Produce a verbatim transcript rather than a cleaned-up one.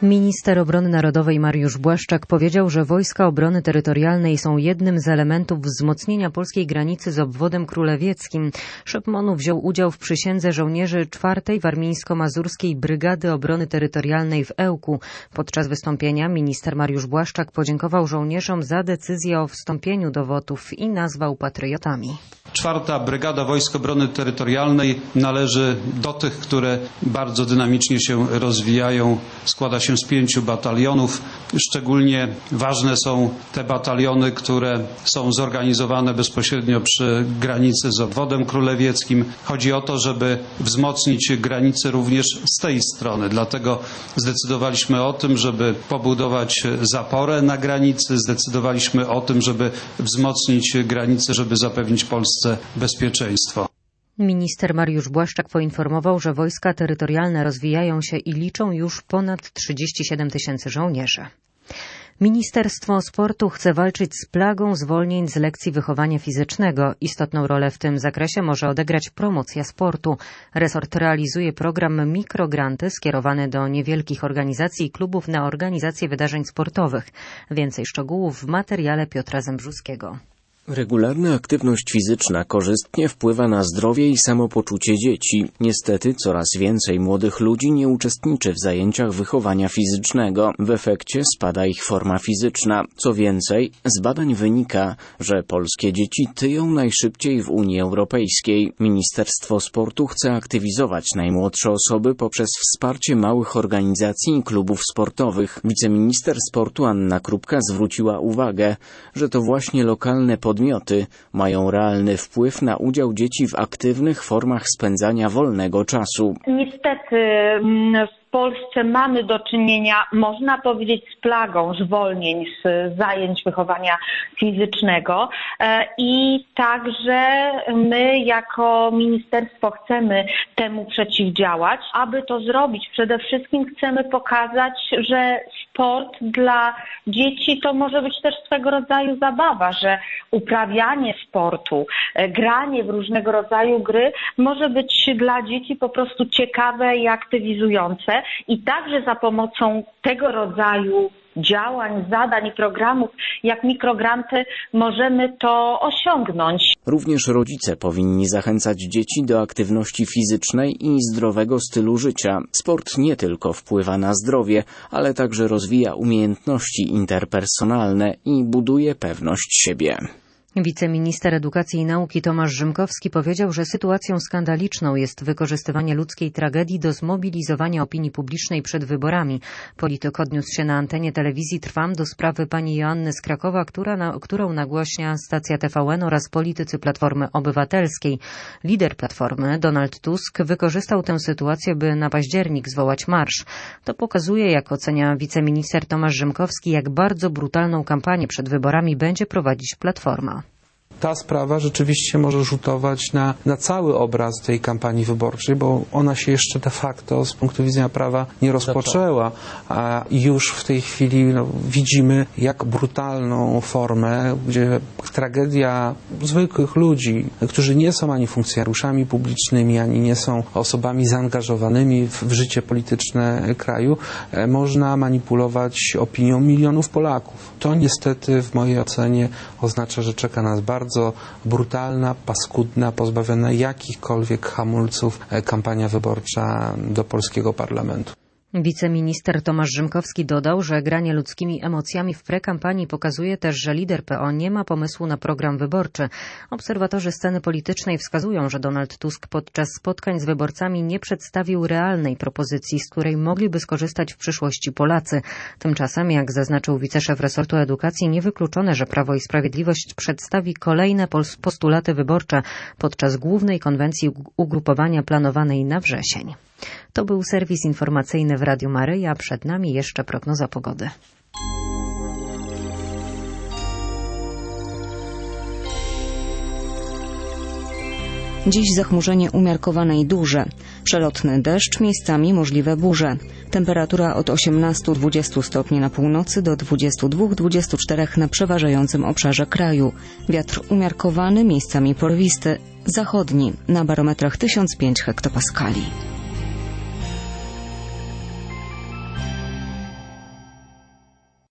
Minister Obrony Narodowej Mariusz Błaszczak powiedział, że Wojska Obrony Terytorialnej są jednym z elementów wzmocnienia polskiej granicy z obwodem królewieckim. Szef M O N-u wziął udział w przysiędze żołnierzy czwartej Warmińsko-Mazurskiej Brygady Obrony Terytorialnej w Ełku. Podczas wystąpienia minister Mariusz Błaszczak podziękował żołnierzom za decyzję o wstąpieniu do W O T-ów i nazwał patriotami. Czwarta Brygada Wojsk Obrony Terytorialnej należy do tych, które bardzo dynamicznie się rozwijają. Składa się z pięciu batalionów. Szczególnie ważne są te bataliony, które są zorganizowane bezpośrednio przy granicy z obwodem królewieckim. Chodzi o to, żeby wzmocnić granicę również z tej strony. Dlatego zdecydowaliśmy o tym, żeby pobudować zaporę na granicy. Zdecydowaliśmy o tym, żeby wzmocnić granicę, żeby zapewnić Polsce bezpieczeństwo. Minister Mariusz Błaszczak poinformował, że wojska terytorialne rozwijają się i liczą już ponad trzydzieści siedem tysięcy żołnierzy. Ministerstwo Sportu chce walczyć z plagą zwolnień z lekcji wychowania fizycznego. Istotną rolę w tym zakresie może odegrać promocja sportu. Resort realizuje program Mikrogranty skierowany do niewielkich organizacji i klubów na organizację wydarzeń sportowych. Więcej szczegółów w materiale Piotra Zembrzuskiego. Regularna aktywność fizyczna korzystnie wpływa na zdrowie i samopoczucie dzieci. Niestety coraz więcej młodych ludzi nie uczestniczy w zajęciach wychowania fizycznego. W efekcie spada ich forma fizyczna. Co więcej, z badań wynika, że polskie dzieci tyją najszybciej w Unii Europejskiej. Ministerstwo Sportu chce aktywizować najmłodsze osoby poprzez wsparcie małych organizacji i klubów sportowych. Wiceminister sportu Anna Krupka zwróciła uwagę, że to właśnie lokalne podmioty Podmioty mają realny wpływ na udział dzieci w aktywnych formach spędzania wolnego czasu. Niestety w Polsce mamy do czynienia, można powiedzieć, z plagą zwolnień z zajęć wychowania fizycznego i także my jako ministerstwo chcemy temu przeciwdziałać. Aby to zrobić, przede wszystkim chcemy pokazać, że sport dla dzieci to może być też swego rodzaju zabawa, że uprawianie sportu, granie w różnego rodzaju gry może być dla dzieci po prostu ciekawe i aktywizujące i także za pomocą tego rodzaju działań, zadań i programów jak mikrogranty możemy to osiągnąć. Również rodzice powinni zachęcać dzieci do aktywności fizycznej i zdrowego stylu życia. Sport nie tylko wpływa na zdrowie, ale także rozwija umiejętności interpersonalne i buduje pewność siebie. Wiceminister Edukacji i Nauki Tomasz Rzymkowski powiedział, że sytuacją skandaliczną jest wykorzystywanie ludzkiej tragedii do zmobilizowania opinii publicznej przed wyborami. Polityk odniósł się na antenie telewizji Trwam do sprawy pani Joanny z Krakowa, która na, którą nagłaśnia stacja T V N oraz politycy Platformy Obywatelskiej. Lider Platformy, Donald Tusk, wykorzystał tę sytuację, by na październik zwołać marsz. To pokazuje, jak ocenia wiceminister Tomasz Rzymkowski, jak bardzo brutalną kampanię przed wyborami będzie prowadzić Platforma. Ta sprawa rzeczywiście może rzutować na, na cały obraz tej kampanii wyborczej, bo ona się jeszcze de facto z punktu widzenia prawa nie rozpoczęła, a już w tej chwili no, widzimy, jak brutalną formę, gdzie tragedia zwykłych ludzi, którzy nie są ani funkcjonariuszami publicznymi, ani nie są osobami zaangażowanymi w, w życie polityczne kraju, można manipulować opinią milionów Polaków. To niestety w mojej ocenie oznacza, że czeka nas bardzo bardzo brutalna, paskudna, pozbawiona jakichkolwiek hamulców kampania wyborcza do polskiego parlamentu. Wiceminister Tomasz Rzymkowski dodał, że granie ludzkimi emocjami w prekampanii pokazuje też, że lider P O nie ma pomysłu na program wyborczy. Obserwatorzy sceny politycznej wskazują, że Donald Tusk podczas spotkań z wyborcami nie przedstawił realnej propozycji, z której mogliby skorzystać w przyszłości Polacy. Tymczasem, jak zaznaczył wiceszef resortu edukacji, niewykluczone, że Prawo i Sprawiedliwość przedstawi kolejne postulaty wyborcze podczas głównej konwencji ugrupowania planowanej na wrzesień. To był serwis informacyjny w Radiu Maryja, przed nami jeszcze prognoza pogody. Dziś zachmurzenie umiarkowane i duże. Przelotny deszcz, miejscami możliwe burze. Temperatura od osiemnastu do dwudziestu stopni na północy do dwudziestu dwóch do dwudziestu czterech na przeważającym obszarze kraju. Wiatr umiarkowany, miejscami porwisty, zachodni, na barometrach tysiąc pięć hektopaskali.